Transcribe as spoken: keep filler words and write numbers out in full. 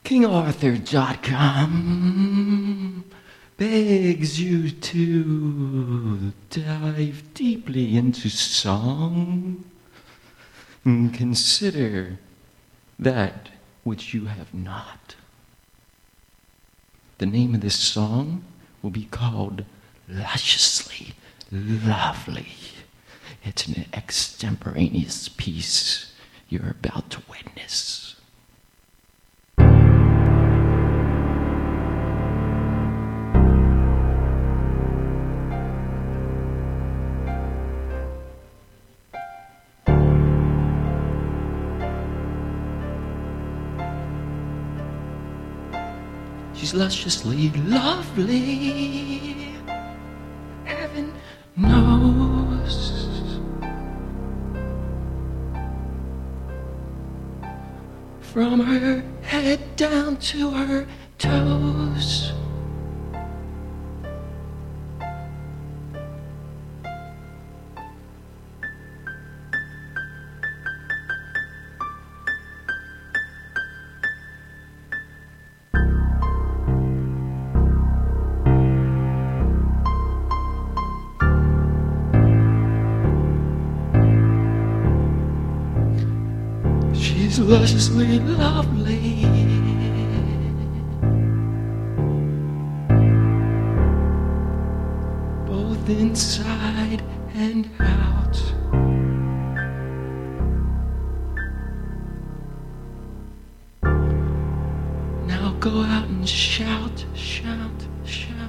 King Arthur dot com begs you to dive deeply into song and consider that which you have not. The name of this song will be called Lusciously Lovely. It's an extemporaneous piece you're about to witness. She's lusciously lovely, heaven knows. From her head down to her toes. She's lusciously lovely, both inside and out. Now go out and shout, shout, shout.